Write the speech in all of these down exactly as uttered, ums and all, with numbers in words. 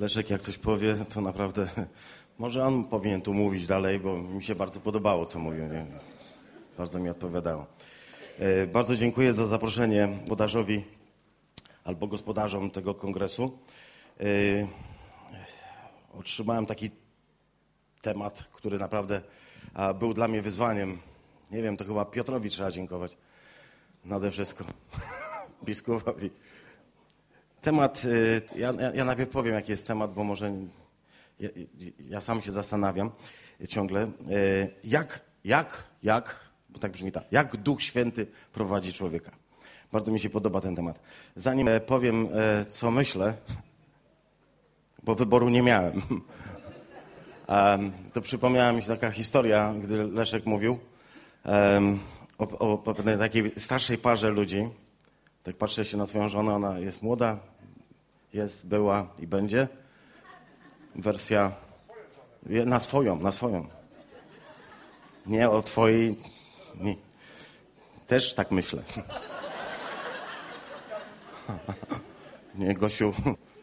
Leszek jak coś powie, to naprawdę... Może on powinien tu mówić dalej, bo mi się bardzo podobało, co mówił. Nie? Bardzo mi odpowiadało. E, bardzo dziękuję za zaproszenie gospodarzowi albo gospodarzom tego kongresu. E, otrzymałem taki temat, który naprawdę a, był dla mnie wyzwaniem. Nie wiem, to chyba Piotrowi trzeba dziękować. Nade wszystko. Biskupowi. Temat, ja, ja najpierw powiem, jaki jest temat, bo może ja, ja sam się zastanawiam ciągle, jak, jak, jak, bo tak brzmi tak, jak Duch Święty prowadzi człowieka. Bardzo mi się podoba ten temat. Zanim powiem, co myślę, bo wyboru nie miałem, to przypomniała mi się taka historia, gdy Leszek mówił o, o, o takiej starszej parze ludzi. Tak patrzę się na swoją żonę, ona jest młoda, jest, była i będzie. Wersja na swoją, na swoją. Nie o twojej, nie. Też tak myślę. Nie, Gosiu.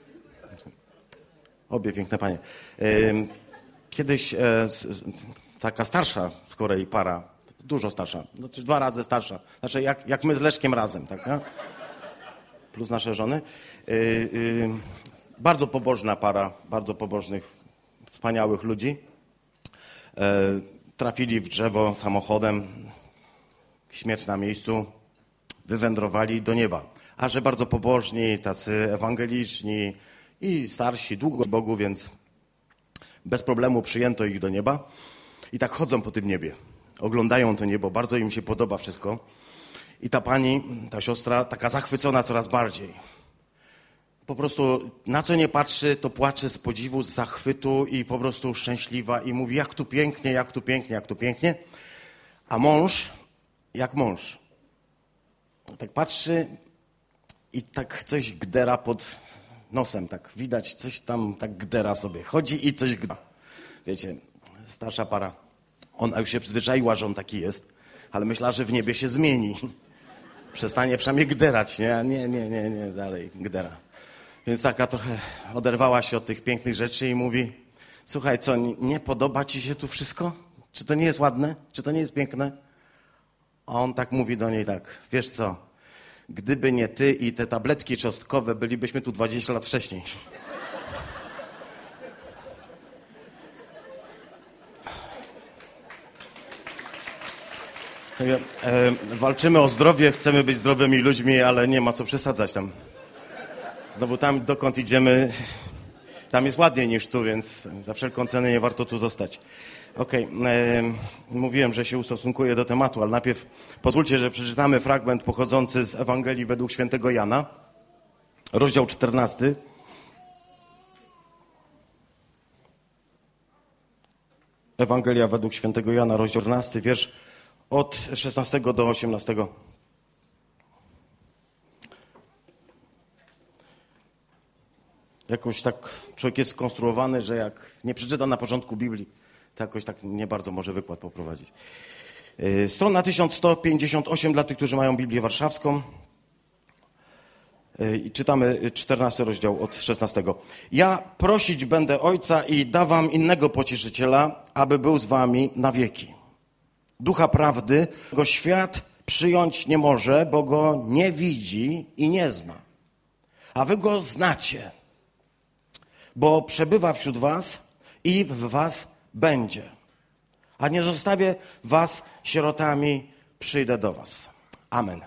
Obie piękne panie. Kiedyś taka starsza z kolei para, dużo starsza, znaczy dwa razy starsza, znaczy jak, jak my z Leszkiem razem, tak? Ja? Plus nasze żony. Yy, yy, bardzo pobożna para, bardzo pobożnych, wspaniałych ludzi. Yy, trafili w drzewo samochodem, śmierć na miejscu, wywędrowali do nieba. A że bardzo pobożni, tacy ewangeliczni i starsi, długo z Bogu, więc bez problemu przyjęto ich do nieba. I tak chodzą po tym niebie. Oglądają to niebo, bardzo im się podoba wszystko. I ta pani, ta siostra, taka zachwycona coraz bardziej. Po prostu na co nie patrzy, to płacze z podziwu, z zachwytu i po prostu szczęśliwa i mówi, jak tu pięknie, jak tu pięknie, jak tu pięknie. A mąż, jak mąż. Tak patrzy i tak coś gdera pod nosem, tak widać, coś tam tak gdera sobie. Chodzi i coś gdera. Wiecie, starsza para. Ona już się przyzwyczaiła, że on taki jest, ale myślała, że w niebie się zmieni. Przestanie przynajmniej gderać, nie? Nie, nie, nie, nie, dalej gdera. Więc taka trochę oderwała się od tych pięknych rzeczy i mówi, słuchaj, co, nie podoba ci się tu wszystko? Czy to nie jest ładne? Czy to nie jest piękne? A on tak mówi do niej tak, wiesz co, gdyby nie ty i te tabletki czosnkowe, bylibyśmy tu dwadzieścia lat wcześniej. E, walczymy o zdrowie, chcemy być zdrowymi ludźmi, ale nie ma co przesadzać tam. Znowu tam, dokąd idziemy, tam jest ładniej niż tu, więc za wszelką cenę nie warto tu zostać. Okej, okay. Mówiłem, że się ustosunkuję do tematu, ale najpierw pozwólcie, że przeczytamy fragment pochodzący z Ewangelii według świętego Jana, rozdział czternasty. Ewangelia według świętego Jana, rozdział czternasty, wiersz od szesnastego do osiemnastego. Jakoś tak człowiek jest skonstruowany, że jak nie przeczyta na początku Biblii, to jakoś tak nie bardzo może wykład poprowadzić. Strona tysiąc sto pięćdziesiąt osiem dla tych, którzy mają Biblię warszawską. I czytamy czternasty rozdział od szesnastego. Ja prosić będę Ojca i da wam innego pocieszyciela, aby był z wami na wieki. Ducha prawdy, go świat przyjąć nie może, bo go nie widzi i nie zna. A wy go znacie, bo przebywa wśród was i w was będzie. A nie zostawię was sierotami, przyjdę do was. Amen.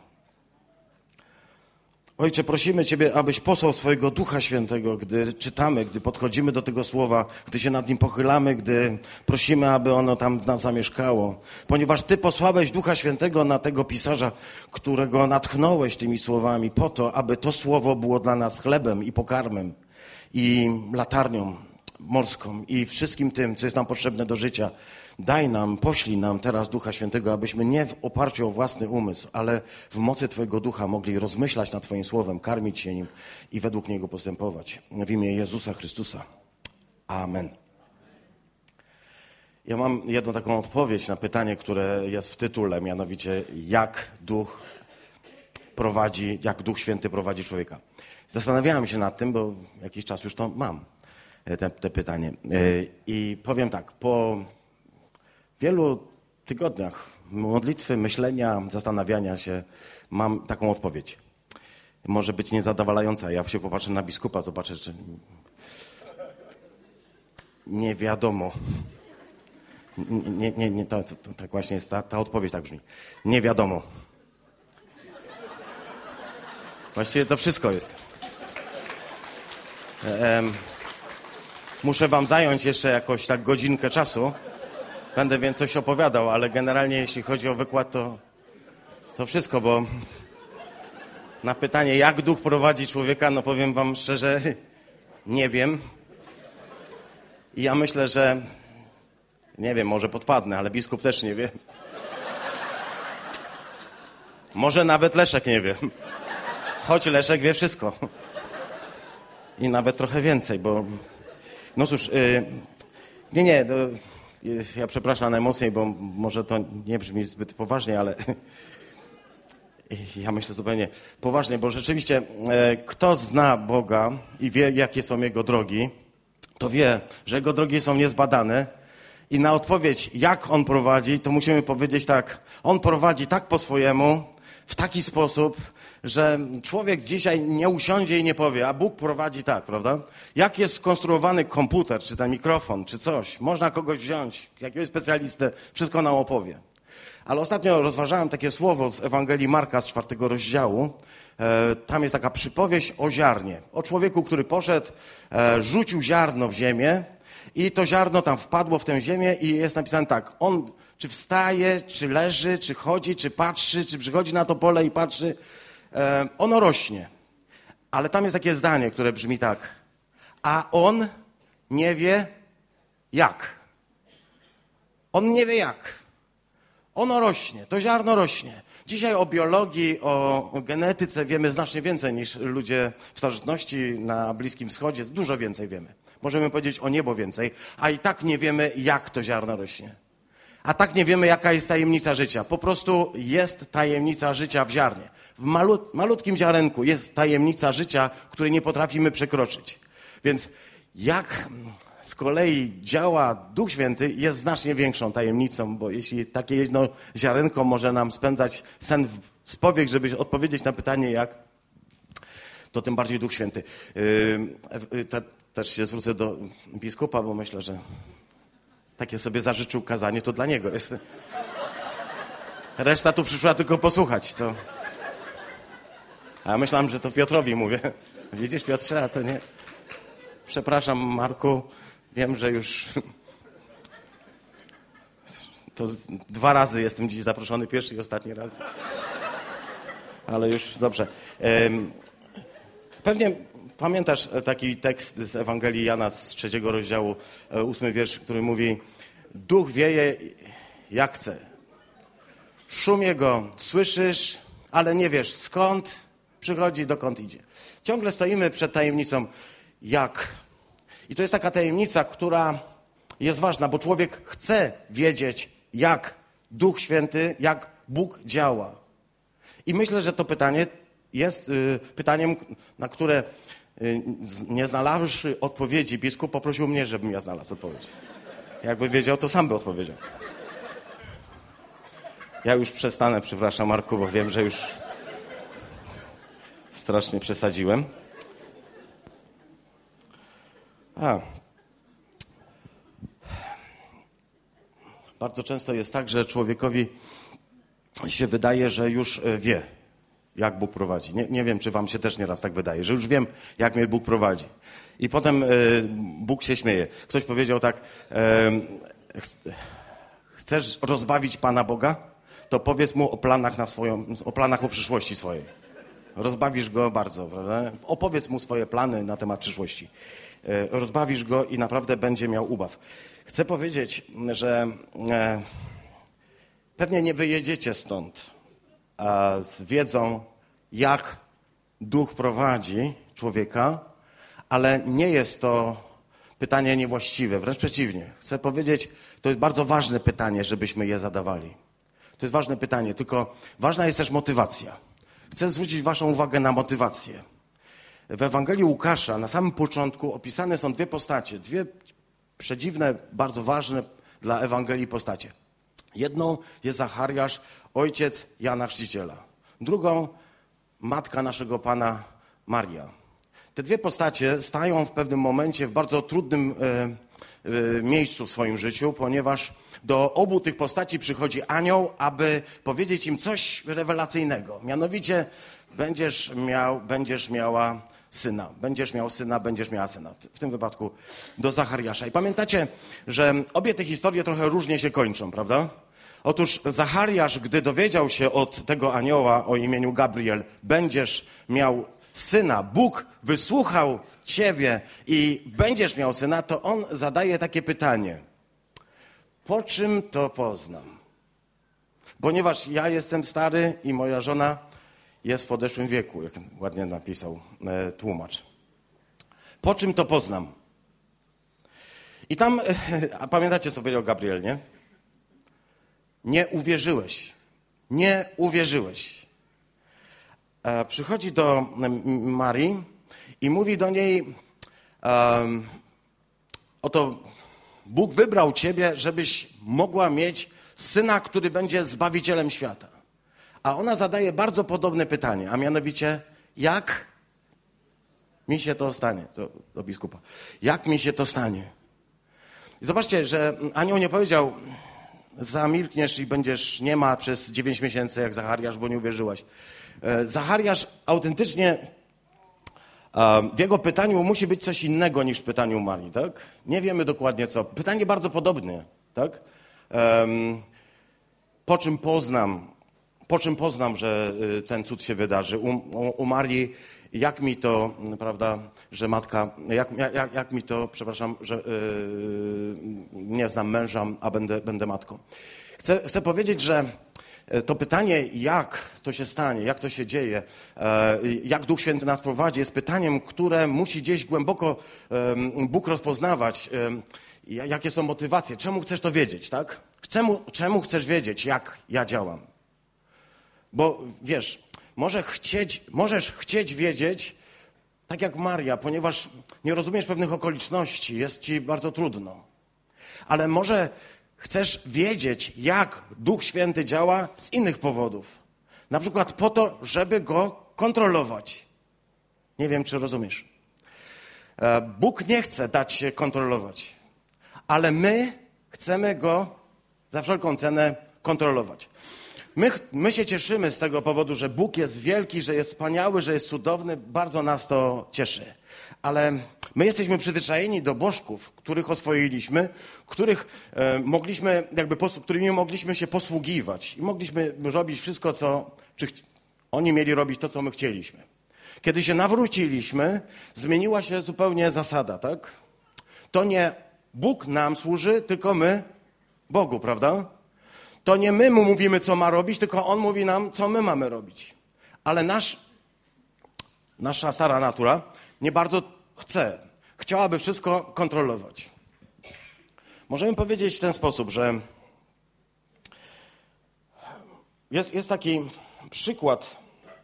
Ojcze, prosimy Ciebie, abyś posłał swojego Ducha Świętego, gdy czytamy, gdy podchodzimy do tego słowa, gdy się nad nim pochylamy, gdy prosimy, aby ono tam w nas zamieszkało. Ponieważ Ty posłałeś Ducha Świętego na tego pisarza, którego natchnąłeś tymi słowami po to, aby to słowo było dla nas chlebem i pokarmem i latarnią morską i wszystkim tym, co jest nam potrzebne do życia. Daj nam, poślij nam teraz Ducha Świętego, abyśmy nie w oparciu o własny umysł, ale w mocy Twojego Ducha mogli rozmyślać nad Twoim Słowem, karmić się nim i według niego postępować. W imię Jezusa Chrystusa. Amen. Ja mam jedną taką odpowiedź na pytanie, które jest w tytule, mianowicie jak Duch prowadzi, jak Duch Święty prowadzi człowieka. Zastanawiałem się nad tym, bo jakiś czas już to mam. te, te pytanie. I powiem tak, po wielu tygodniach modlitwy, myślenia, zastanawiania się, mam taką odpowiedź. Może być niezadowalająca. Ja się popatrzę na biskupa, zobaczę, czy nie wiadomo. Nie, nie, nie, to, to, to tak właśnie jest, ta, ta odpowiedź tak brzmi. Nie wiadomo. Właściwie to wszystko jest. Ehm, muszę wam zająć jeszcze jakoś tak godzinkę czasu. Będę więc coś opowiadał, ale generalnie jeśli chodzi o wykład, to, to wszystko, bo na pytanie, jak duch prowadzi człowieka, no powiem wam szczerze, nie wiem. I ja myślę, że, nie wiem, może podpadnę, ale biskup też nie wie. Może nawet Leszek nie wie. Choć Leszek wie wszystko. I nawet trochę więcej, bo... No cóż, yy, nie, nie, to, yy, ja przepraszam najmocniej, bo może to nie brzmi zbyt poważnie, ale... Ja myślę zupełnie poważnie, bo rzeczywiście yy, kto zna Boga i wie, jakie są Jego drogi, to wie, że Jego drogi są niezbadane i na odpowiedź, jak On prowadzi, to musimy powiedzieć tak, On prowadzi tak po swojemu, w taki sposób, że człowiek dzisiaj nie usiądzie i nie powie, a Bóg prowadzi tak, prawda? Jak jest skonstruowany komputer, czy ten mikrofon, czy coś, można kogoś wziąć, jakiegoś specjalistę, wszystko nam opowie. Ale ostatnio rozważałem takie słowo z Ewangelii Marka z czwartego rozdziału. E, tam jest taka przypowieść o ziarnie. O człowieku, który poszedł, e, rzucił ziarno w ziemię i to ziarno tam wpadło w tę ziemię i jest napisane tak. On czy wstaje, czy leży, czy chodzi, czy patrzy, czy przychodzi na to pole i patrzy. E, ono rośnie. Ale tam jest takie zdanie, które brzmi tak. A on nie wie jak. On nie wie jak. Ono rośnie, to ziarno rośnie. Dzisiaj o biologii, o genetyce wiemy znacznie więcej niż ludzie w starożytności na Bliskim Wschodzie. Dużo więcej wiemy. Możemy powiedzieć o niebo więcej, a i tak nie wiemy, jak to ziarno rośnie. A tak nie wiemy, jaka jest tajemnica życia. Po prostu jest tajemnica życia w ziarnie. W malut, malutkim ziarenku jest tajemnica życia, której nie potrafimy przekroczyć. Więc jak... Z kolei działa Duch Święty jest znacznie większą tajemnicą, bo jeśli takie jedno ziarenko może nam spędzać sen z powiek, żeby odpowiedzieć na pytanie jak, to tym bardziej Duch Święty. Yy, te, też się zwrócę do biskupa, bo myślę, że takie sobie zażyczył kazanie, to dla niego jest. Reszta tu przyszła tylko posłuchać, co? A ja myślałem, że to Piotrowi mówię. Widzisz, Piotrze, a to nie... Przepraszam, Marku. Wiem, że już to dwa razy jestem dziś zaproszony, pierwszy i ostatni raz. Ale już dobrze. Pewnie pamiętasz taki tekst z Ewangelii Jana z trzeciego rozdziału, ósmy wiersz, który mówi: Duch wieje jak chce. Szum jego słyszysz, ale nie wiesz skąd przychodzi, dokąd idzie. Ciągle stoimy przed tajemnicą jak. I to jest taka tajemnica, która jest ważna, bo człowiek chce wiedzieć, jak Duch Święty, jak Bóg działa. I myślę, że to pytanie jest y, pytaniem, na które y, nie znalazłszy odpowiedzi, biskup poprosił mnie, żebym ja znalazł odpowiedź. Jakby wiedział, to sam by odpowiedział. Ja już przestanę, przepraszam, Marku, bo wiem, że już strasznie przesadziłem. A. Bardzo często jest tak, że człowiekowi się wydaje, że już wie, jak Bóg prowadzi. Nie, nie wiem, czy wam się też nieraz tak wydaje, że już wiem, jak mnie Bóg prowadzi. I potem y, Bóg się śmieje. Ktoś powiedział tak, y, chcesz rozbawić Pana Boga? To powiedz mu o planach na swoją, o planach o przyszłości swojej. Rozbawisz go bardzo, prawda? Opowiedz mu swoje plany na temat przyszłości. Rozbawisz go i naprawdę będzie miał ubaw. Chcę powiedzieć, że e, pewnie nie wyjedziecie stąd a, z wiedzą, jak Duch prowadzi człowieka, ale nie jest to pytanie niewłaściwe, wręcz przeciwnie. Chcę powiedzieć, to jest bardzo ważne pytanie, żebyśmy je zadawali. To jest ważne pytanie, tylko ważna jest też motywacja. Chcę zwrócić waszą uwagę na motywację. w Ewangelii Łukasza na samym początku opisane są dwie postacie, dwie przedziwne, bardzo ważne dla Ewangelii postacie. Jedną jest Zachariasz, ojciec Jana Chrzciciela. Drugą matka naszego Pana Maria. Te dwie postacie stają w pewnym momencie w bardzo trudnym e, e, miejscu w swoim życiu, ponieważ do obu tych postaci przychodzi anioł, aby powiedzieć im coś rewelacyjnego. Mianowicie będziesz miał, będziesz miała syna. Będziesz miał syna, będziesz miała syna. W tym wypadku do Zachariasza. I pamiętacie, że obie te historie trochę różnie się kończą, prawda? Otóż Zachariasz, gdy dowiedział się od tego anioła o imieniu Gabriel, będziesz miał syna, Bóg wysłuchał ciebie i będziesz miał syna, to on zadaje takie pytanie. Po czym to poznam? Ponieważ ja jestem stary i moja żona jest w podeszłym wieku, jak ładnie napisał e, tłumacz. Po czym to poznam? I tam, e, a pamiętacie, co powiedział Gabriel, nie? Nie uwierzyłeś. Nie uwierzyłeś. E, przychodzi do Marii i mówi do niej, um, oto Bóg wybrał ciebie, żebyś mogła mieć syna, który będzie Zbawicielem świata. A ona zadaje bardzo podobne pytanie, a mianowicie, jak mi się to stanie? Do, do biskupa. Jak mi się to stanie? I zobaczcie, że anioł nie powiedział, zamilkniesz i będziesz nie ma przez dziewięć miesięcy jak Zachariasz, bo nie uwierzyłaś. Zachariasz autentycznie, w jego pytaniu musi być coś innego niż w pytaniu Marii, tak? Nie wiemy dokładnie co. Pytanie bardzo podobne, tak? Po czym poznam, po czym poznam, że ten cud się wydarzy? U, u, u Marii, jak mi to, prawda, że matka, jak, jak, jak mi to, przepraszam, że yy, nie znam męża, a będę, będę matką. Chcę, chcę powiedzieć, że to pytanie, jak to się stanie, jak to się dzieje, jak Duch Święty nas prowadzi, jest pytaniem, które musi gdzieś głęboko Bóg rozpoznawać. Jakie są motywacje? Czemu chcesz to wiedzieć, tak? Czemu, czemu chcesz wiedzieć, jak ja działam? Bo wiesz, może chcieć, możesz chcieć wiedzieć, tak jak Maria, ponieważ nie rozumiesz pewnych okoliczności, jest ci bardzo trudno. Ale może chcesz wiedzieć, jak Duch Święty działa z innych powodów. Na przykład po to, żeby Go kontrolować. Nie wiem, czy rozumiesz. Bóg nie chce dać się kontrolować, ale my chcemy Go za wszelką cenę kontrolować. My, my się cieszymy z tego powodu, że Bóg jest wielki, że jest wspaniały, że jest cudowny. Bardzo nas to cieszy. Ale my jesteśmy przyzwyczajeni do bożków, których oswoiliśmy, których e, mogliśmy, jakby, którymi mogliśmy się posługiwać. I mogliśmy robić wszystko, co... Czy ch- oni mieli robić to, co my chcieliśmy. Kiedy się nawróciliśmy, zmieniła się zupełnie zasada, tak? To nie Bóg nam służy, tylko my Bogu, prawda? To nie my mu mówimy, co ma robić, tylko on mówi nam, co my mamy robić. Ale nasz, nasza stara natura nie bardzo chce. Chciałaby wszystko kontrolować. Możemy powiedzieć w ten sposób, że jest, jest taki przykład,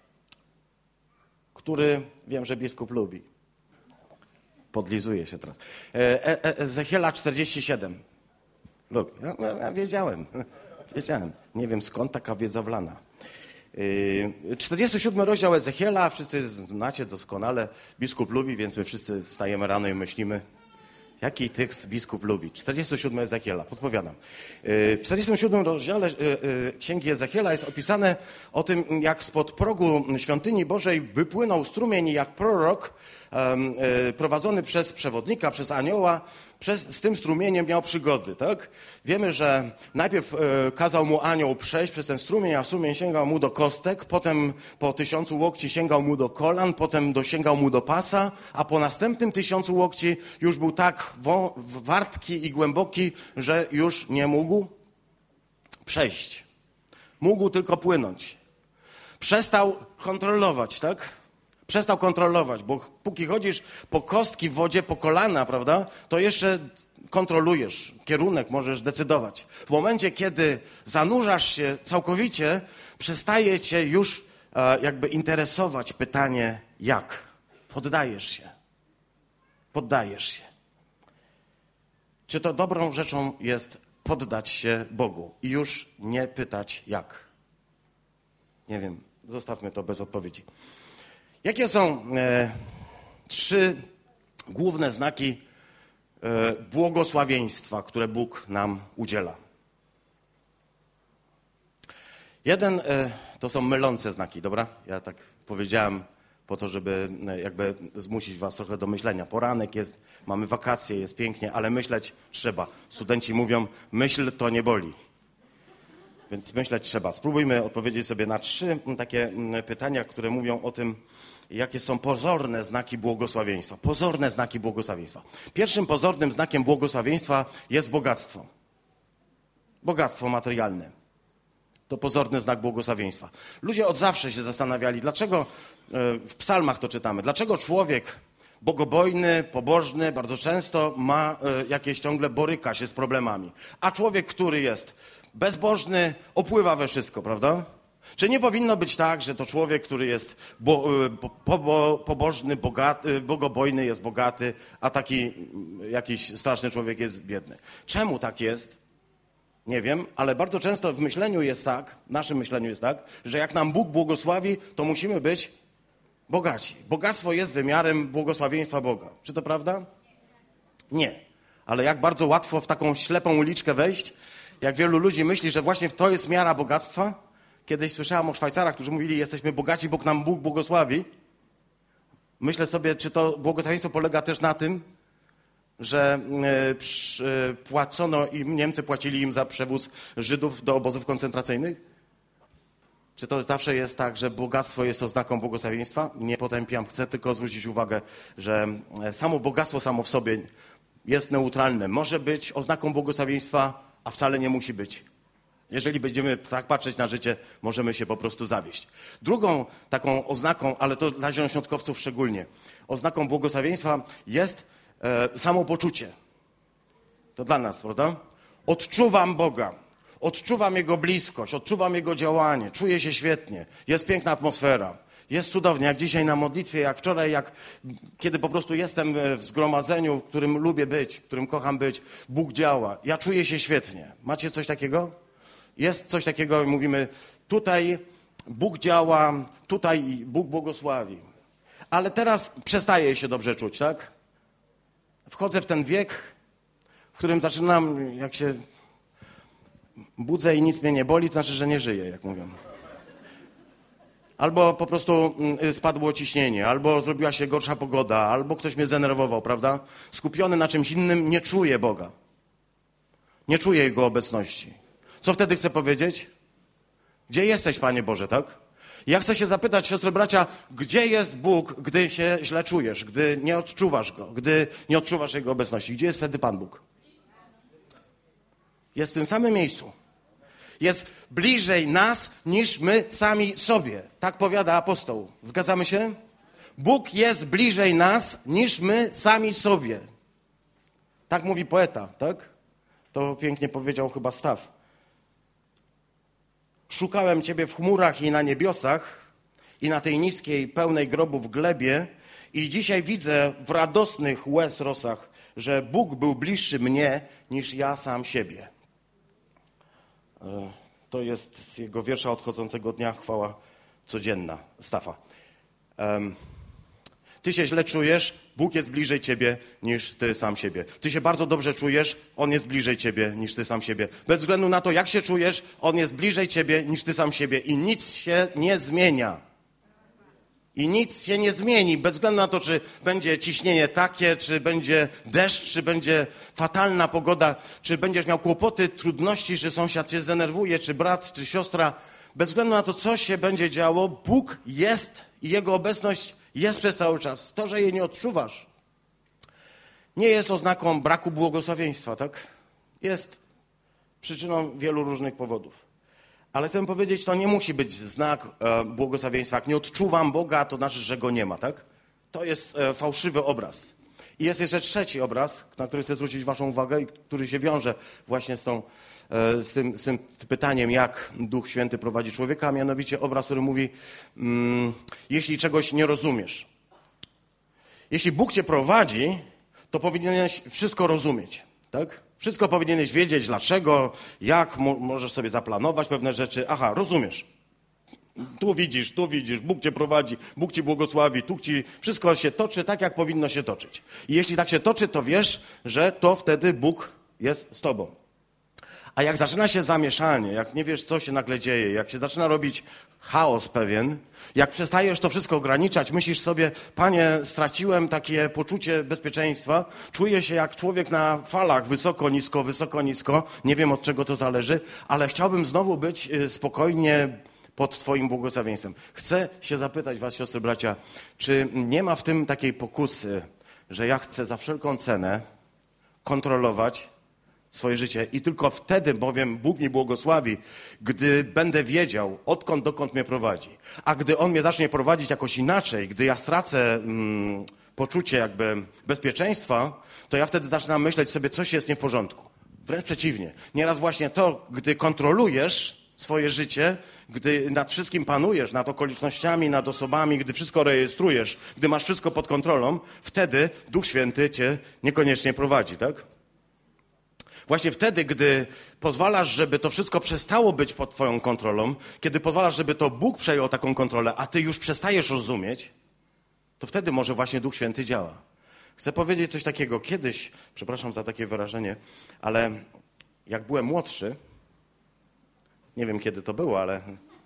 który wiem, że biskup lubi. Podlizuje się teraz. E, e, Ezechiela czterdzieści siedem. Lubi. Ja, ja wiedziałem. Wiedziałem. Nie wiem skąd taka wiedza wlana. czterdziesty siódmy rozdział Ezechiela, wszyscy znacie doskonale, biskup lubi, więc my wszyscy wstajemy rano i myślimy, jaki tekst biskup lubi. czterdziesty siódmy Ezechiela, podpowiadam. W czterdziestym siódmym rozdziale Księgi Ezechiela jest opisane o tym, jak spod progu świątyni Bożej wypłynął strumień, jak prorok prowadzony przez przewodnika, przez anioła, przez, z tym strumieniem miał przygody, tak? Wiemy, że najpierw e, kazał mu anioł przejść przez ten strumień, a strumień sięgał mu do kostek, potem po tysiącu łokci sięgał mu do kolan, potem dosięgał mu do pasa, a po następnym tysiącu łokci już był tak wą, wartki i głęboki, że już nie mógł przejść. Mógł tylko płynąć. Przestał kontrolować, tak? Przestał kontrolować, bo póki chodzisz po kostki w wodzie, po kolana, prawda, to jeszcze kontrolujesz, kierunek możesz decydować. W momencie, kiedy zanurzasz się całkowicie, przestaje cię już e, jakby interesować pytanie jak. Poddajesz się. Poddajesz się. Czy to dobrą rzeczą jest poddać się Bogu i już nie pytać jak? Nie wiem, zostawmy to bez odpowiedzi. Jakie są e, trzy główne znaki e, błogosławieństwa, które Bóg nam udziela? Jeden e, to są mylące znaki, dobra? Ja tak powiedziałem po to, żeby e, jakby zmusić was trochę do myślenia. Poranek jest, mamy wakacje, jest pięknie, ale myśleć trzeba. Studenci mówią, myśl to nie boli. Więc myśleć trzeba. Spróbujmy odpowiedzieć sobie na trzy takie pytania, które mówią o tym, jakie są pozorne znaki błogosławieństwa. Pozorne znaki błogosławieństwa. Pierwszym pozornym znakiem błogosławieństwa jest bogactwo. Bogactwo materialne. To pozorny znak błogosławieństwa. Ludzie od zawsze się zastanawiali, dlaczego, w psalmach to czytamy, dlaczego człowiek bogobojny, pobożny, bardzo często ma jakieś ciągle, boryka się z problemami. A człowiek, który jest bezbożny, opływa we wszystko, prawda? Czy nie powinno być tak, że to człowiek, który jest bo, po, po, pobożny, bogaty, bogobojny, jest bogaty, a taki jakiś straszny człowiek jest biedny? Czemu tak jest? Nie wiem, ale bardzo często w myśleniu jest tak, w naszym myśleniu jest tak, że jak nam Bóg błogosławi, to musimy być bogaci. Bogactwo jest wymiarem błogosławieństwa Boga. Czy to prawda? Nie. Ale jak bardzo łatwo w taką ślepą uliczkę wejść, jak wielu ludzi myśli, że właśnie to jest miara bogactwa. Kiedyś słyszałem o Szwajcarach, którzy mówili, jesteśmy bogaci, bo nam Bóg błogosławi. Myślę sobie, czy to błogosławieństwo polega też na tym, że płacono im, Niemcy płacili im za przewóz Żydów do obozów koncentracyjnych? Czy to zawsze jest tak, że bogactwo jest oznaką błogosławieństwa? Nie potępiam, chcę tylko zwrócić uwagę, że samo bogactwo samo w sobie jest neutralne. Może być oznaką błogosławieństwa, a wcale nie musi być. Jeżeli będziemy tak patrzeć na życie, możemy się po prostu zawieść. Drugą taką oznaką, ale to dla zielonoświątkowców szczególnie, oznaką błogosławieństwa jest e, samopoczucie. To dla nas, prawda? Odczuwam Boga, odczuwam Jego bliskość, odczuwam Jego działanie, czuję się świetnie, jest piękna atmosfera, jest cudownie, jak dzisiaj na modlitwie, jak wczoraj, jak kiedy po prostu jestem w zgromadzeniu, w którym lubię być, w którym kocham być, Bóg działa, ja czuję się świetnie. Macie coś takiego? Jest coś takiego i mówimy, tutaj Bóg działa, tutaj Bóg błogosławi. Ale teraz przestaję się dobrze czuć, tak? Wchodzę w ten wiek, w którym zaczynam, jak się budzę i nic mnie nie boli, to znaczy, że nie żyję, jak mówią. Albo po prostu spadło ciśnienie, albo zrobiła się gorsza pogoda, albo ktoś mnie zdenerwował, prawda? Skupiony na czymś innym, nie czuję Boga. Nie czuję Jego obecności. Co wtedy chcę powiedzieć? Gdzie jesteś, Panie Boże, tak? Ja chcę się zapytać, siostry, bracia, gdzie jest Bóg, gdy się źle czujesz, gdy nie odczuwasz Go, gdy nie odczuwasz Jego obecności? Gdzie jest wtedy Pan Bóg? Jest w tym samym miejscu. Jest bliżej nas niż my sami sobie. Tak powiada apostoł. Zgadzamy się? Bóg jest bliżej nas niż my sami sobie. Tak mówi poeta, tak? To pięknie powiedział chyba Staw. Szukałem Ciebie w chmurach i na niebiosach i na tej niskiej, pełnej grobów glebie i dzisiaj widzę w radosnych łez rosach, że Bóg był bliższy mnie niż ja sam siebie. To jest z jego wiersza odchodzącego dnia, chwała codzienna, Stafa. Um, ty się źle czujesz, Bóg jest bliżej ciebie niż ty sam siebie. Ty się bardzo dobrze czujesz, On jest bliżej ciebie niż ty sam siebie. Bez względu na to, jak się czujesz, On jest bliżej ciebie niż ty sam siebie i nic się nie zmienia. I nic się nie zmieni, bez względu na to, czy będzie ciśnienie takie, czy będzie deszcz, czy będzie fatalna pogoda, czy będziesz miał kłopoty, trudności, czy sąsiad cię zdenerwuje, czy brat, czy siostra. Bez względu na to, co się będzie działo, Bóg jest i Jego obecność jest przez cały czas. To, że jej nie odczuwasz, nie jest oznaką braku błogosławieństwa, tak? Jest przyczyną wielu różnych powodów. Ale chcę powiedzieć, to nie musi być znak e, błogosławieństwa. Jak nie odczuwam Boga, to znaczy, że Go nie ma, tak? To jest e, fałszywy obraz. I jest jeszcze trzeci obraz, na który chcę zwrócić waszą uwagę i który się wiąże właśnie z, tą, e, z, tym, z tym pytaniem, jak Duch Święty prowadzi człowieka, a mianowicie obraz, który mówi, mm, jeśli czegoś nie rozumiesz. Jeśli Bóg cię prowadzi, to powinieneś wszystko rozumieć, tak? Wszystko powinieneś wiedzieć, dlaczego, jak, mo- możesz sobie zaplanować pewne rzeczy. Aha, rozumiesz. Tu widzisz, tu widzisz, Bóg cię prowadzi, Bóg ci błogosławi, tu ci wszystko się toczy tak, jak powinno się toczyć. I jeśli tak się toczy, to wiesz, że to wtedy Bóg jest z tobą. A jak zaczyna się zamieszanie, jak nie wiesz, co się nagle dzieje, jak się zaczyna robić chaos pewien, jak przestajesz to wszystko ograniczać, myślisz sobie, Panie, straciłem takie poczucie bezpieczeństwa, czuję się jak człowiek na falach, wysoko, nisko, wysoko, nisko, nie wiem od czego to zależy, ale chciałbym znowu być y, spokojnie pod Twoim błogosławieństwem. Chcę się zapytać was, siostry, bracia, czy nie ma w tym takiej pokusy, że ja chcę za wszelką cenę kontrolować swoje życie i tylko wtedy, bowiem Bóg mi błogosławi, gdy będę wiedział, odkąd, dokąd mnie prowadzi. A gdy On mnie zacznie prowadzić jakoś inaczej, gdy ja stracę mm, poczucie jakby bezpieczeństwa, to ja wtedy zaczynam myśleć sobie, coś jest nie w porządku. Wręcz przeciwnie. Nieraz właśnie to, gdy kontrolujesz swoje życie, gdy nad wszystkim panujesz, nad okolicznościami, nad osobami, gdy wszystko rejestrujesz, gdy masz wszystko pod kontrolą, wtedy Duch Święty cię niekoniecznie prowadzi, tak? Właśnie wtedy, gdy pozwalasz, żeby to wszystko przestało być pod twoją kontrolą, kiedy pozwalasz, żeby to Bóg przejął taką kontrolę, a ty już przestajesz rozumieć, to wtedy może właśnie Duch Święty działa. Chcę powiedzieć coś takiego. Kiedyś, przepraszam za takie wyrażenie, ale jak byłem młodszy, nie wiem kiedy to było, ale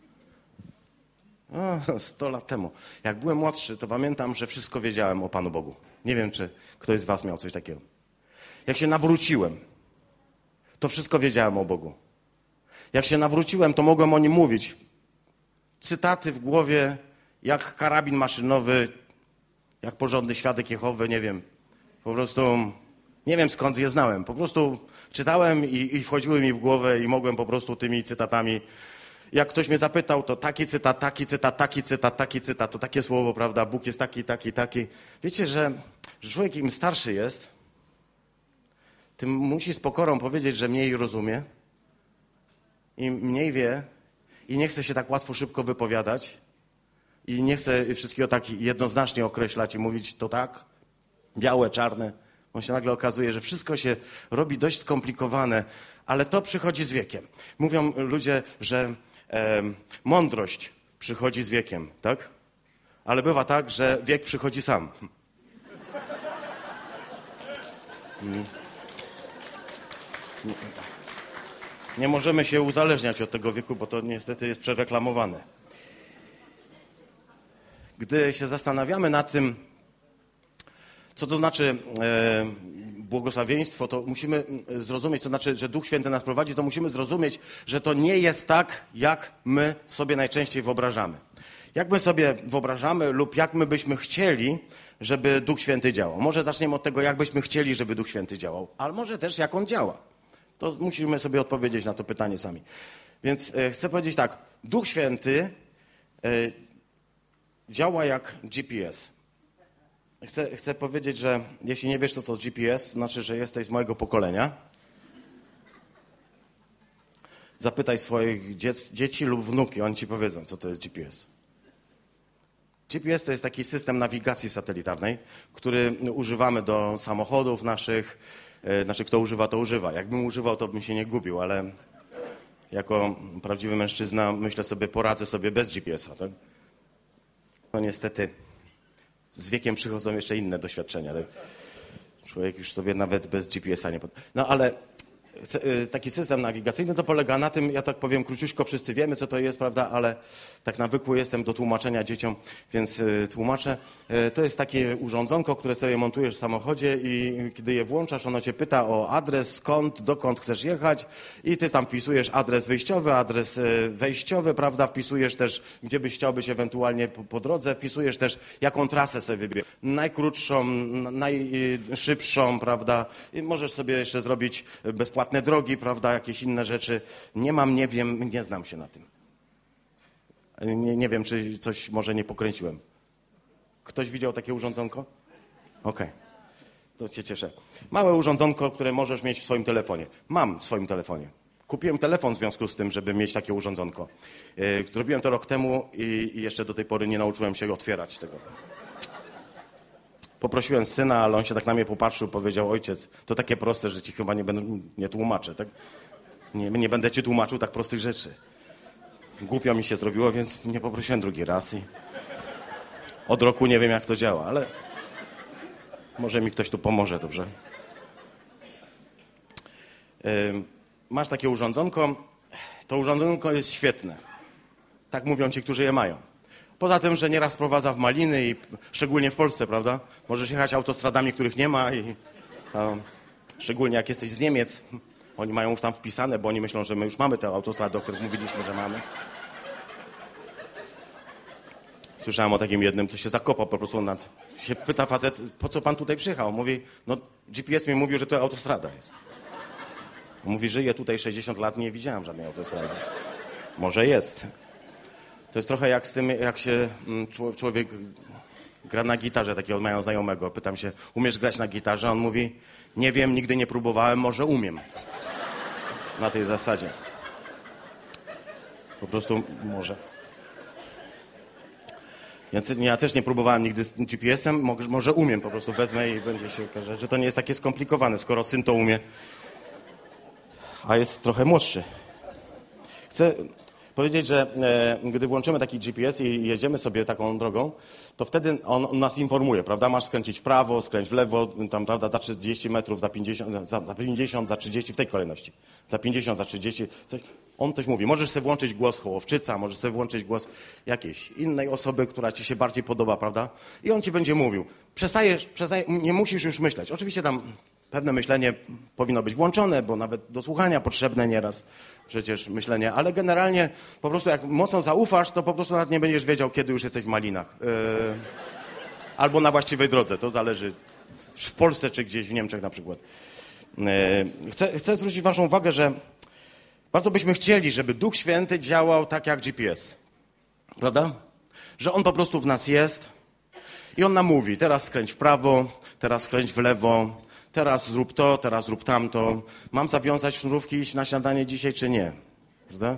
o, sto lat temu. Jak byłem młodszy, to pamiętam, że wszystko wiedziałem o Panu Bogu. Nie wiem, czy ktoś z was miał coś takiego. Jak się nawróciłem, to wszystko wiedziałem o Bogu. Jak się nawróciłem, to mogłem o Nim mówić. Cytaty w głowie, jak karabin maszynowy, jak porządny świadek Jehowy, nie wiem. Po prostu nie wiem, skąd je znałem. Po prostu czytałem i, i wchodziły mi w głowę i mogłem po prostu tymi cytatami. Jak ktoś mnie zapytał, to taki cytat, taki cytat, taki cytat, taki cytat, to takie słowo, prawda? Bóg jest taki, taki, taki. Wiecie, że, że człowiek im starszy jest, tym musi z pokorą powiedzieć, że mniej rozumie i mniej wie i nie chce się tak łatwo, szybko wypowiadać i nie chce wszystkiego tak jednoznacznie określać i mówić to tak, białe, czarne. On się nagle okazuje, że wszystko się robi dość skomplikowane, ale to przychodzi z wiekiem. Mówią ludzie, że e, mądrość przychodzi z wiekiem, tak? Ale bywa tak, że wiek przychodzi sam. Hmm. Nie, nie możemy się uzależniać od tego wieku, bo to niestety jest przereklamowane. Gdy się zastanawiamy nad tym, co to znaczy e, błogosławieństwo, to musimy zrozumieć, co znaczy, że Duch Święty nas prowadzi, to musimy zrozumieć, że to nie jest tak, jak my sobie najczęściej wyobrażamy. Jak my sobie wyobrażamy lub jak my byśmy chcieli, żeby Duch Święty działał. Może zaczniemy od tego, jak byśmy chcieli, żeby Duch Święty działał, ale może też jak On działa. To musimy sobie odpowiedzieć na to pytanie sami. Więc e, chcę powiedzieć tak, Duch Święty e, działa jak G P S. Chcę, chcę powiedzieć, że jeśli nie wiesz, co to G P S, to znaczy, że jesteś z mojego pokolenia. Zapytaj swoich dziec, dzieci lub wnuki, oni ci powiedzą, co to jest G P S. G P S to jest taki system nawigacji satelitarnej, który używamy do samochodów naszych. Znaczy, kto używa, to używa. Jakbym używał, to bym się nie gubił, ale jako prawdziwy mężczyzna myślę sobie, poradzę sobie bez G P S a, tak? No niestety, z wiekiem przychodzą jeszcze inne doświadczenia. Tak? Człowiek już sobie nawet bez G P S a nie... Pod... No ale taki system nawigacyjny to polega na tym, ja tak powiem króciuśko, wszyscy wiemy, co to jest, prawda, ale tak nawykły jestem do tłumaczenia dzieciom, więc tłumaczę. To jest takie urządzonko, które sobie montujesz w samochodzie i kiedy je włączasz, ono cię pyta o adres, skąd, dokąd chcesz jechać i ty tam wpisujesz adres wyjściowy, adres wejściowy, prawda, wpisujesz też, gdzie byś chciał być ewentualnie po, po drodze, wpisujesz też, jaką trasę sobie wybierz. Najkrótszą, najszybszą, prawda, i możesz sobie jeszcze zrobić bezpłatne drogi, prawda, jakieś inne rzeczy. Nie mam, nie wiem, nie znam się na tym. Nie, nie wiem, czy coś może nie pokręciłem. Ktoś widział takie urządzonko? Okej. Okay. To cię cieszę. Małe urządzonko, które możesz mieć w swoim telefonie. Mam w swoim telefonie. Kupiłem telefon w związku z tym, żeby mieć takie urządzonko. Yy, robiłem to rok temu i, i jeszcze do tej pory nie nauczyłem się otwierać tego. Poprosiłem syna, ale on się tak na mnie popatrzył, powiedział, ojciec, to takie proste, że ci chyba nie będę, nie tłumaczę, tak? Nie, nie będę ci tłumaczył tak prostych rzeczy. Głupio mi się zrobiło, więc nie poprosiłem drugi raz i od roku nie wiem, jak to działa, ale może mi ktoś tu pomoże, dobrze? Yy, masz takie urządzonko, to urządzonko jest świetne. Tak mówią ci, którzy je mają. Poza tym, że nieraz wprowadza w maliny i szczególnie w Polsce, prawda? Możesz jechać autostradami, których nie ma i no, szczególnie jak jesteś z Niemiec, oni mają już tam wpisane, bo oni myślą, że my już mamy te autostrady, o których mówiliśmy, że mamy. Słyszałem o takim jednym, co się zakopał po prostu nad... się pyta facet, po co pan tutaj przyjechał? Mówi, no G P S mi mówił, że to autostrada jest. Mówi, żyję tutaj sześćdziesiąt lat, nie widziałem żadnej autostrady. Może jest. To jest trochę jak z tym, jak się człowiek gra na gitarze, takiego mają znajomego. Pytam się, umiesz grać na gitarze? On mówi, nie wiem, nigdy nie próbowałem, może umiem. Na tej zasadzie. Po prostu może. Więc ja też nie próbowałem nigdy z G P S-em, może, może umiem, po prostu wezmę i będzie się okazać, że to nie jest takie skomplikowane, skoro syn to umie, a jest trochę młodszy. Chcę powiedzieć, że e, gdy włączymy taki G P S i jedziemy sobie taką drogą, to wtedy on, on nas informuje, prawda? Masz skręcić w prawo, skręć w lewo, tam, prawda, za trzydzieści metrów, za pięćdziesiąt, za, za pięćdziesiąt, za trzydzieści, w tej kolejności. Za pięćdziesiąt, za trzydzieści, coś. On coś mówi. Możesz sobie włączyć głos Hołowczyca, możesz sobie włączyć głos jakiejś innej osoby, która ci się bardziej podoba, prawda? I on ci będzie mówił. Przestajesz, przestajesz, nie musisz już myśleć. Oczywiście tam pewne myślenie powinno być włączone, bo nawet do słuchania potrzebne nieraz przecież myślenie, ale generalnie po prostu jak mocno zaufasz, to po prostu nawet nie będziesz wiedział, kiedy już jesteś w malinach. Yy, albo na właściwej drodze, to zależy. W Polsce czy gdzieś w Niemczech na przykład. Yy, chcę, chcę zwrócić waszą uwagę, że bardzo byśmy chcieli, żeby Duch Święty działał tak jak G P S. Prawda? Że On po prostu w nas jest i On nam mówi, teraz skręć w prawo, teraz skręć w lewo, teraz zrób to, teraz zrób tamto. Mam zawiązać sznurówki i iść na śniadanie dzisiaj, czy nie? Prawda?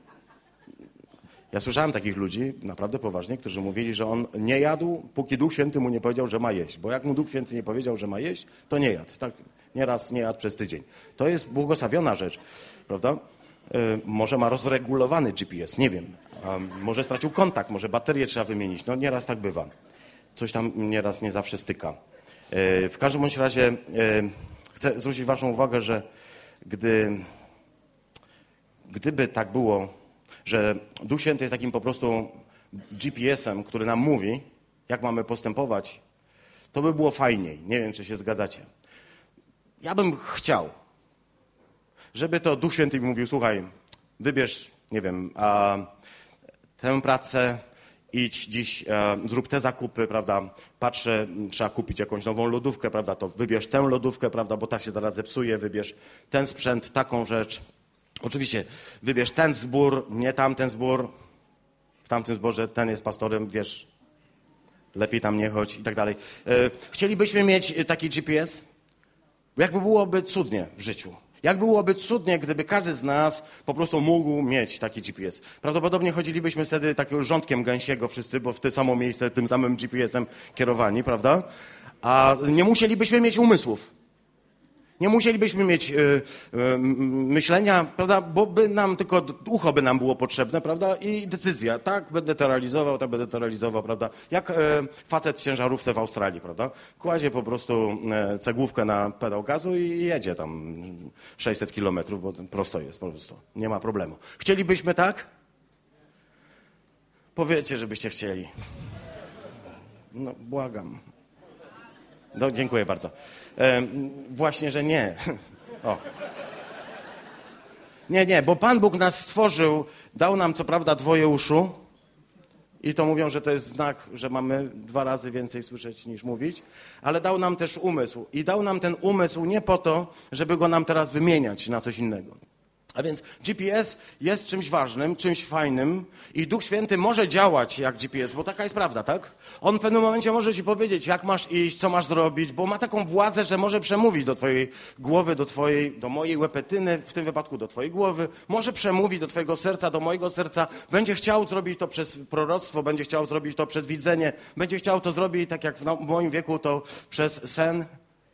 Ja słyszałem takich ludzi, naprawdę poważnie, którzy mówili, że on nie jadł, póki Duch Święty mu nie powiedział, że ma jeść. Bo jak mu Duch Święty nie powiedział, że ma jeść, to nie jadł. Tak nieraz nie jadł przez tydzień. To jest błogosławiona rzecz, prawda? Yy, może ma rozregulowany G P S, nie wiem. A może stracił kontakt, może baterię trzeba wymienić. No nieraz tak bywa. Coś tam nieraz nie zawsze styka. W każdym bądź razie chcę zwrócić waszą uwagę, że gdy, gdyby tak było, że Duch Święty jest takim po prostu G P S-em, który nam mówi, jak mamy postępować, to by było fajniej. Nie wiem, czy się zgadzacie. Ja bym chciał, żeby to Duch Święty mi mówił, słuchaj, wybierz, nie wiem, a, tę pracę, idź dziś, e, zrób te zakupy, prawda, patrzę, trzeba kupić jakąś nową lodówkę, prawda, to wybierz tę lodówkę, prawda, bo ta się zaraz zepsuje, wybierz ten sprzęt, taką rzecz. Oczywiście, wybierz ten zbór, nie tamten zbór, w tamtym zborze ten jest pastorem, wiesz, lepiej tam nie chodź i tak dalej. E, chcielibyśmy mieć taki G P S? Jakby byłoby cudnie w życiu. Jak byłoby cudnie, gdyby każdy z nas po prostu mógł mieć taki G P S. Prawdopodobnie chodzilibyśmy wtedy takim rządkiem gęsiego wszyscy, bo w to samo miejsce tym samym G P S-em kierowani, prawda? A nie musielibyśmy mieć umysłów. Nie musielibyśmy mieć y, y, myślenia, prawda? Bo by nam tylko ucho by nam było potrzebne, prawda? I decyzja. Tak, będę to realizował, tak będę to realizował, prawda? Jak y, facet w ciężarówce w Australii, prawda? Kładzie po prostu y, cegłówkę na pedał gazu i jedzie tam sześćset kilometrów, bo prosto jest po prostu. Nie ma problemu. Chcielibyśmy tak? Powiedzcie, żebyście chcieli. No, błagam. No, dziękuję bardzo. E, właśnie, że nie. O. Nie, nie, bo Pan Bóg nas stworzył, dał nam co prawda dwoje uszu i to mówią, że to jest znak, że mamy dwa razy więcej słyszeć niż mówić, ale dał nam też umysł i dał nam ten umysł nie po to, żeby go nam teraz wymieniać na coś innego. A więc G P S jest czymś ważnym, czymś fajnym i Duch Święty może działać jak G P S, bo taka jest prawda, tak? On w pewnym momencie może ci powiedzieć, jak masz iść, co masz zrobić, bo ma taką władzę, że może przemówić do twojej głowy, do twojej, do mojej łepetyny, w tym wypadku do twojej głowy, może przemówić do twojego serca, do mojego serca, będzie chciał zrobić to przez proroctwo, będzie chciał zrobić to przez widzenie, będzie chciał to zrobić, tak jak w moim wieku, to przez sen.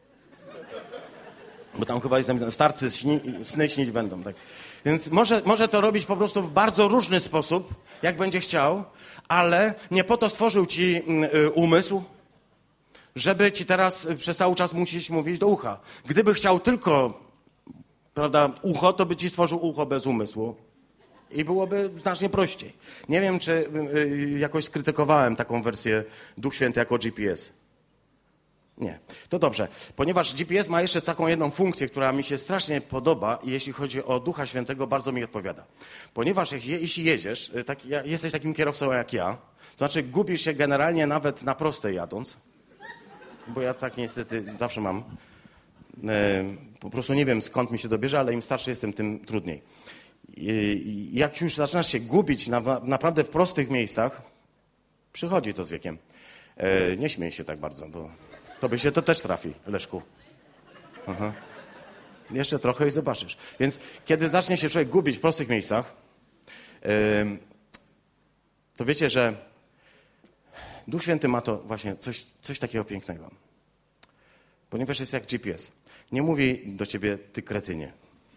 Bo tam chyba jest napisane, starcy śni, sny śnić będą, tak. Więc może, może to robić po prostu w bardzo różny sposób, jak będzie chciał, ale nie po to stworzył ci y, umysł, żeby ci teraz przez cały czas musisz mówić do ucha. Gdyby chciał tylko, prawda, ucho, to by ci stworzył ucho bez umysłu i byłoby znacznie prościej. Nie wiem, czy y, y, jakoś skrytykowałem taką wersję Duch Święty jako G P S. Nie. To dobrze, ponieważ G P S ma jeszcze taką jedną funkcję, która mi się strasznie podoba i jeśli chodzi o Ducha Świętego, bardzo mi odpowiada. Ponieważ jeśli jedziesz, tak, jesteś takim kierowcą jak ja, to znaczy gubisz się generalnie nawet na prostej jadąc, bo ja tak niestety zawsze mam. E, po prostu nie wiem, skąd mi się dobierze, ale im starszy jestem, tym trudniej. I jak już zaczynasz się gubić na, naprawdę w prostych miejscach, przychodzi to z wiekiem. E, nie śmiej się tak bardzo, bo... Tobie się to też trafi, Leszku. Aha. Jeszcze trochę i zobaczysz. Więc kiedy zacznie się człowiek gubić w prostych miejscach, yy, to wiecie, że Duch Święty ma to właśnie coś, coś takiego pięknego. Ponieważ jest jak G P S. Nie mówi do ciebie, ty kretynie.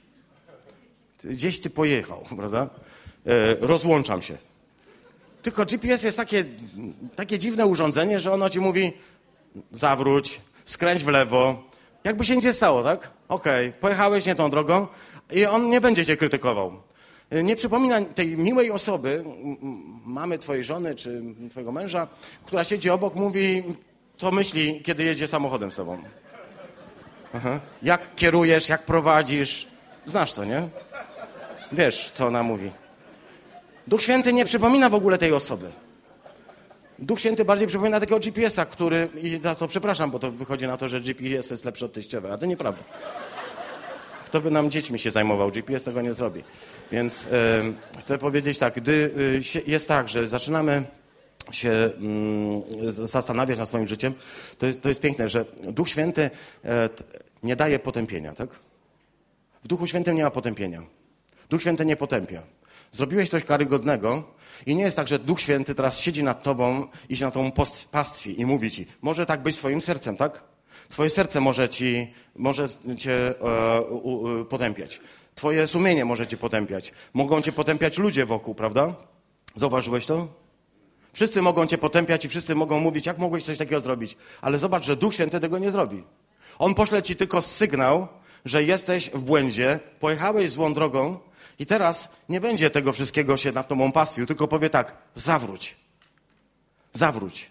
Gdzieś ty pojechał, prawda? Yy, rozłączam się. Tylko G P S jest takie, takie dziwne urządzenie, że ono ci mówi... Zawróć, skręć w lewo. Jakby się nic nie stało, tak? Okej, okay. Pojechałeś nie tą drogą i on nie będzie cię krytykował. Nie przypomina tej miłej osoby, mamy twojej żony czy twojego męża, która siedzi obok, mówi, co myśli, kiedy jedzie samochodem z tobą. Aha. Jak kierujesz, jak prowadzisz. Znasz to, nie? Wiesz, co ona mówi. Duch Święty nie przypomina w ogóle tej osoby. Duch Święty bardziej przypomina takiego G P S-a, który, i za to przepraszam, bo to wychodzi na to, że G P S jest lepszy od teściowej, a to nieprawda. Kto by nam dziećmi się zajmował, G P S tego nie zrobi. Więc e, chcę powiedzieć tak, gdy e, jest tak, że zaczynamy się mm, zastanawiać nad swoim życiem, to jest, to jest piękne, że Duch Święty e, t, nie daje potępienia, tak? W Duchu Świętym nie ma potępienia. Duch Święty nie potępia. Zrobiłeś coś karygodnego i nie jest tak, że Duch Święty teraz siedzi nad tobą i się na tą pastwi i mówi ci, może tak być swoim sercem, tak? Twoje serce może ci, może cię e, u, u, potępiać. Twoje sumienie może cię potępiać. Mogą cię potępiać ludzie wokół, prawda? Zauważyłeś to? Wszyscy mogą cię potępiać i wszyscy mogą mówić, jak mogłeś coś takiego zrobić. Ale zobacz, że Duch Święty tego nie zrobi. On pośle ci tylko sygnał, że jesteś w błędzie, pojechałeś złą drogą, i teraz nie będzie tego wszystkiego się nad tobą pastwił, tylko powie tak, zawróć. Zawróć.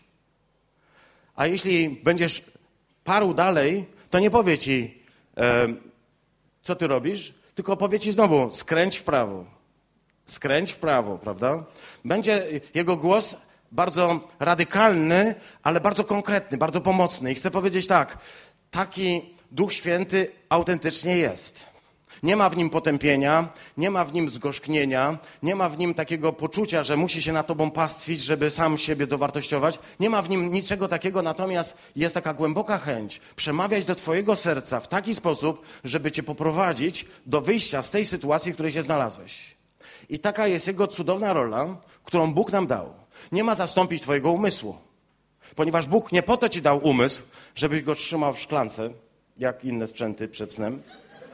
A jeśli będziesz parł dalej, to nie powie ci, e, co ty robisz, tylko powie ci znowu, skręć w prawo. Skręć w prawo, prawda? Będzie jego głos bardzo radykalny, ale bardzo konkretny, bardzo pomocny. I chcę powiedzieć tak, taki Duch Święty autentycznie jest. Nie ma w nim potępienia, nie ma w nim zgorzknienia, nie ma w nim takiego poczucia, że musi się nad tobą pastwić, żeby sam siebie dowartościować. Nie ma w nim niczego takiego, natomiast jest taka głęboka chęć przemawiać do twojego serca w taki sposób, żeby cię poprowadzić do wyjścia z tej sytuacji, w której się znalazłeś. I taka jest jego cudowna rola, którą Bóg nam dał. Nie ma zastąpić twojego umysłu, ponieważ Bóg nie po to ci dał umysł, żebyś go trzymał w szklance, jak inne sprzęty przed snem.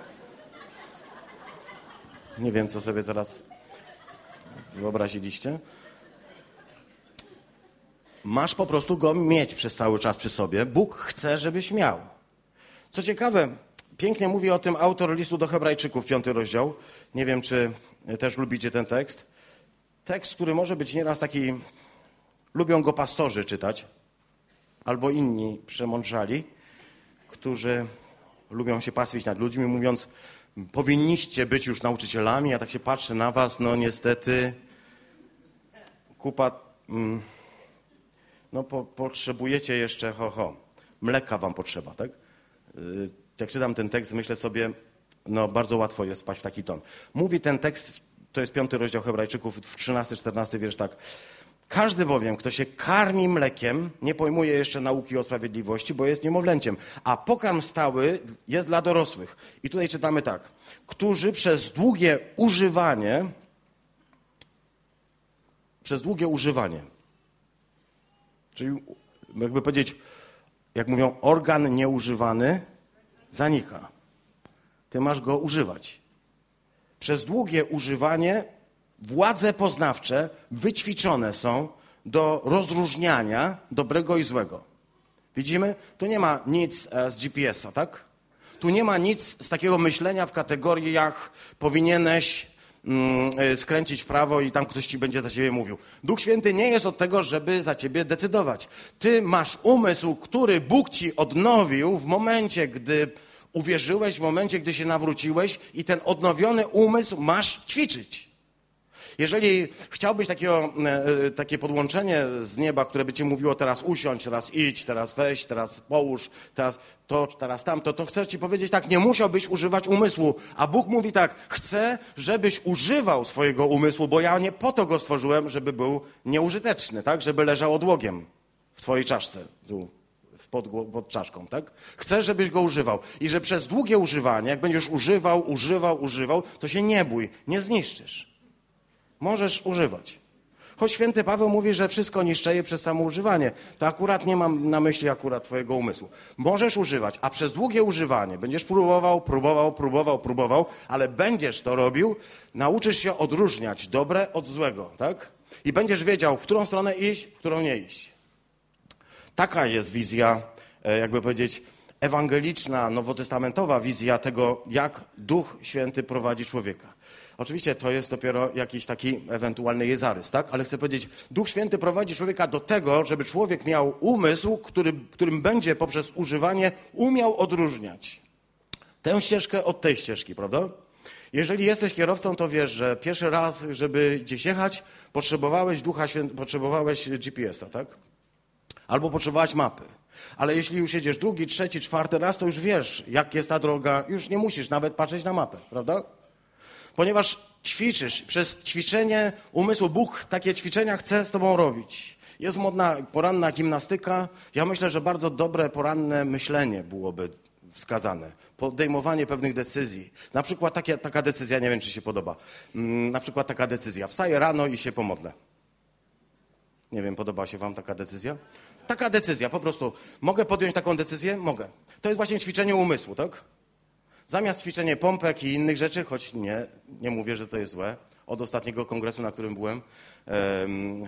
Nie wiem, co sobie teraz wyobraziliście. Masz po prostu go mieć przez cały czas przy sobie. Bóg chce, żebyś miał. Co ciekawe, pięknie mówi o tym autor listu do Hebrajczyków, piąty rozdział. Nie wiem, czy też lubicie ten tekst. Tekst, który może być nieraz taki, lubią go pastorzy czytać, albo inni przemądrzali, którzy lubią się pastwić nad ludźmi, mówiąc, powinniście być już nauczycielami, ja tak się patrzę na was, no niestety kupa, mm, no po, potrzebujecie jeszcze, ho, ho, mleka wam potrzeba, tak? Yy, jak czytam ten tekst, myślę sobie, no bardzo łatwo jest wpaść w taki ton. Mówi ten tekst, to jest piąty rozdział Hebrajczyków, w trzynasty czternasty wiersz tak. Każdy bowiem, kto się karmi mlekiem, nie pojmuje jeszcze nauki o sprawiedliwości, bo jest niemowlęciem. A pokarm stały jest dla dorosłych. I tutaj czytamy tak. Którzy przez długie używanie, przez długie używanie, czyli jakby powiedzieć, jak mówią, organ nieużywany zanika. Ty masz go używać. Przez długie używanie władze poznawcze wyćwiczone są do rozróżniania dobrego i złego. Widzimy? Tu nie ma nic z G P S a, tak? Tu nie ma nic z takiego myślenia w kategoriach powinieneś mm, skręcić w prawo i tam ktoś ci będzie za ciebie mówił. Duch Święty nie jest od tego, żeby za ciebie decydować. Ty masz umysł, który Bóg ci odnowił w momencie, gdy uwierzyłeś, w momencie, gdy się nawróciłeś i ten odnowiony umysł masz ćwiczyć. Jeżeli chciałbyś takiego, e, takie podłączenie z nieba, które by ci mówiło teraz usiądź, teraz idź, teraz weź, teraz połóż, teraz to, teraz tamto, to chcę ci powiedzieć tak, nie musiałbyś używać umysłu. A Bóg mówi tak, chcę, żebyś używał swojego umysłu, bo ja nie po to go stworzyłem, żeby był nieużyteczny, tak? Żeby leżał odłogiem w twojej czaszce, tu, pod, pod czaszką, tak? Chcę, żebyś go używał. I że przez długie używanie, jak będziesz używał, używał, używał, to się nie bój, nie zniszczysz. Możesz używać. Choć święty Paweł mówi, że wszystko niszczeje przez samo używanie, to akurat nie mam na myśli akurat twojego umysłu. Możesz używać, a przez długie używanie będziesz próbował, próbował, próbował, próbował, ale będziesz to robił, nauczysz się odróżniać dobre od złego, tak? I będziesz wiedział, w którą stronę iść, w którą nie iść. Taka jest wizja, jakby powiedzieć, ewangeliczna, nowotestamentowa wizja tego, jak Duch Święty prowadzi człowieka. Oczywiście to jest dopiero jakiś taki ewentualny zarys, tak? Ale chcę powiedzieć, Duch Święty prowadzi człowieka do tego, żeby człowiek miał umysł, który, którym będzie poprzez używanie umiał odróżniać tę ścieżkę od tej ścieżki, prawda? Jeżeli jesteś kierowcą, to wiesz, że pierwszy raz, żeby gdzieś jechać, potrzebowałeś Ducha Świętego, potrzebowałeś G P S a, tak? Albo potrzebowałeś mapy. Ale jeśli już jedziesz drugi, trzeci, czwarty raz, to już wiesz, jak jest ta droga, już nie musisz nawet patrzeć na mapę, prawda? Ponieważ ćwiczysz, przez ćwiczenie umysłu, Bóg takie ćwiczenia chce z tobą robić. Jest modna poranna gimnastyka. Ja myślę, że bardzo dobre poranne myślenie byłoby wskazane. Podejmowanie pewnych decyzji. Na przykład takie, taka decyzja, nie wiem, czy się podoba. Na przykład taka decyzja. Wstaję rano i się pomodlę. Nie wiem, podoba się wam taka decyzja? Taka decyzja, po prostu. Mogę podjąć taką decyzję? Mogę. To jest właśnie ćwiczenie umysłu, tak? Zamiast ćwiczenie pompek i innych rzeczy, choć nie, nie mówię, że to jest złe, od ostatniego kongresu, na którym byłem, um,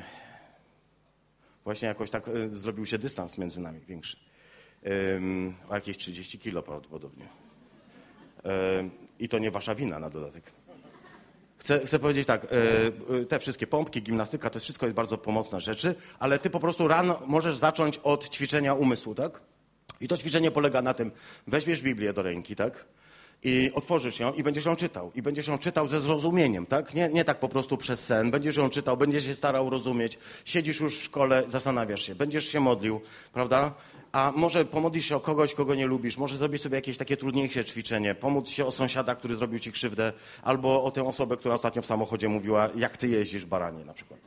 właśnie jakoś tak um, zrobił się dystans między nami większy. Um, o jakieś trzydzieści kilo prawdopodobnie. Um, I to nie wasza wina na dodatek. Chcę, chcę powiedzieć tak, te wszystkie pompki, gimnastyka, to wszystko jest bardzo pomocne rzeczy, ale ty po prostu rano możesz zacząć od ćwiczenia umysłu, tak? I to ćwiczenie polega na tym, weźmiesz Biblię do ręki, tak? I otworzysz ją i będziesz ją czytał. I będziesz ją czytał ze zrozumieniem, tak? Nie, nie tak po prostu przez sen. Będziesz ją czytał, będziesz się starał rozumieć. Siedzisz już w szkole, zastanawiasz się. Będziesz się modlił, prawda? A może pomodlisz się o kogoś, kogo nie lubisz. Może zrobić sobie jakieś takie trudniejsze ćwiczenie. Pomóc się o sąsiada, który zrobił ci krzywdę. Albo o tę osobę, która ostatnio w samochodzie mówiła, jak ty jeździsz, baranie na przykład.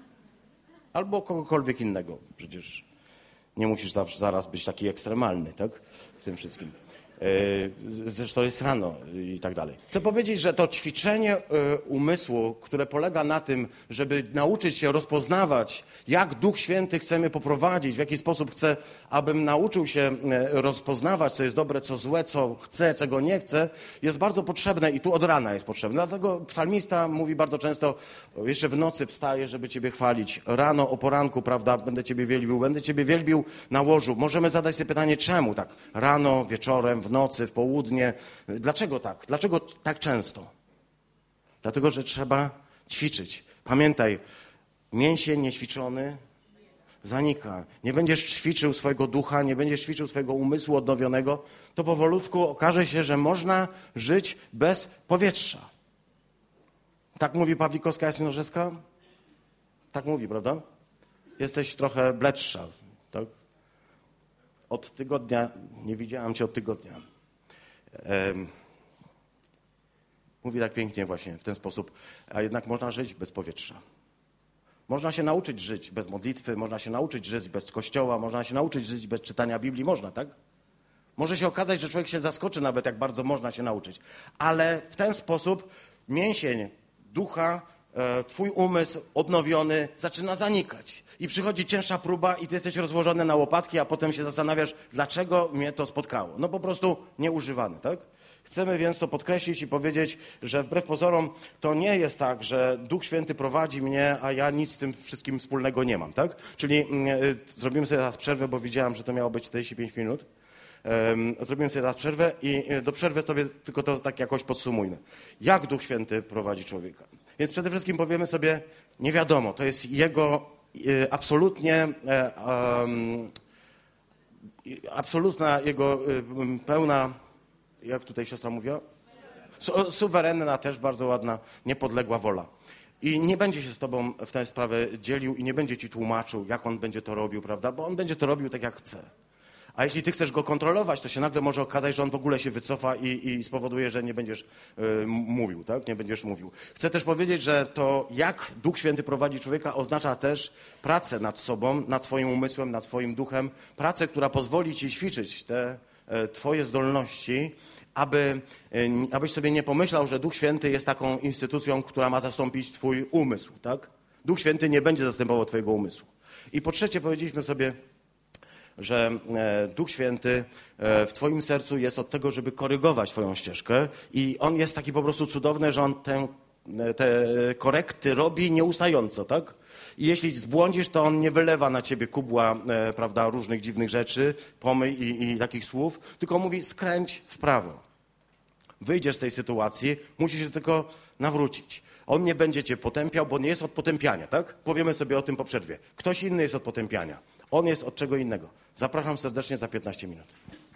Albo kogokolwiek innego. Przecież nie musisz zawsze, zaraz być taki ekstremalny, tak? W tym wszystkim. Zresztą jest rano i tak dalej. Chcę powiedzieć, że to ćwiczenie umysłu, które polega na tym, żeby nauczyć się rozpoznawać, jak Duch Święty chcemy poprowadzić, w jaki sposób chce, abym nauczył się rozpoznawać, co jest dobre, co złe, co chcę, czego nie chcę, jest bardzo potrzebne i tu od rana jest potrzebne. Dlatego psalmista mówi bardzo często, jeszcze w nocy wstaję, żeby Ciebie chwalić. Rano, o poranku, prawda, będę Ciebie wielbił, będę Ciebie wielbił na łożu. Możemy zadać sobie pytanie, czemu tak? Rano, wieczorem, w nocy, w południe. Dlaczego tak? Dlaczego tak często? Dlatego, że trzeba ćwiczyć. Pamiętaj, mięsień niećwiczony zanika. Nie będziesz ćwiczył swojego ducha, nie będziesz ćwiczył swojego umysłu odnowionego, to powolutku okaże się, że można żyć bez powietrza. Tak mówi Pawlikowska Jasnorzewska? Tak mówi, prawda? Jesteś trochę bledsza, tak? Od tygodnia, nie widziałam cię od tygodnia. mówi tak pięknie właśnie w ten sposób, a jednak można żyć bez powietrza. Można się nauczyć żyć bez modlitwy, można się nauczyć żyć bez kościoła, można się nauczyć żyć bez czytania Biblii, można, tak? Może się okazać, że człowiek się zaskoczy nawet, jak bardzo można się nauczyć. Ale w ten sposób mięsień ducha, e, twój umysł odnowiony zaczyna zanikać. I przychodzi cięższa próba i ty jesteś rozłożony na łopatki, a potem się zastanawiasz, dlaczego mnie to spotkało. No po prostu nieużywany, tak? Chcemy więc to podkreślić i powiedzieć, że wbrew pozorom to nie jest tak, że Duch Święty prowadzi mnie, a ja nic z tym wszystkim wspólnego nie mam, tak? Czyli y, zrobimy sobie teraz przerwę, bo widziałem, że to miało być czterdzieści pięć minut. Um, zrobimy sobie teraz przerwę i do przerwy sobie tylko to tak jakoś podsumujmy. Jak Duch Święty prowadzi człowieka? Więc przede wszystkim powiemy sobie, nie wiadomo, to jest Jego y, absolutnie, e, um, absolutna Jego y, pełna, jak tutaj siostra mówiła? Su, suwerenna, też bardzo ładna, niepodległa wola. I nie będzie się z tobą w tę sprawę dzielił i nie będzie ci tłumaczył, jak on będzie to robił, prawda? Bo on będzie to robił tak, jak chce. A jeśli ty chcesz go kontrolować, to się nagle może okazać, że on w ogóle się wycofa i, i spowoduje, że nie będziesz y, mówił, tak? Nie będziesz mówił. Chcę też powiedzieć, że to, jak Duch Święty prowadzi człowieka, oznacza też pracę nad sobą, nad swoim umysłem, nad swoim duchem. Pracę, która pozwoli ci ćwiczyć te y, twoje zdolności, aby, y, abyś sobie nie pomyślał, że Duch Święty jest taką instytucją, która ma zastąpić twój umysł, tak? Duch Święty nie będzie zastępował twojego umysłu. I po trzecie powiedzieliśmy sobie, że Duch Święty w twoim sercu jest od tego, żeby korygować twoją ścieżkę i on jest taki po prostu cudowny, że on tę, te korekty robi nieustająco, tak? I jeśli zbłądzisz, to on nie wylewa na ciebie kubła, prawda, różnych dziwnych rzeczy, pomyj i, i takich słów, tylko mówi skręć w prawo. Wyjdziesz z tej sytuacji, musisz się tylko nawrócić. On nie będzie cię potępiał, bo nie jest od potępiania, tak? Powiemy sobie o tym po przerwie. Ktoś inny jest od potępiania. On jest od czego innego. Zapraszam serdecznie za piętnaście minut.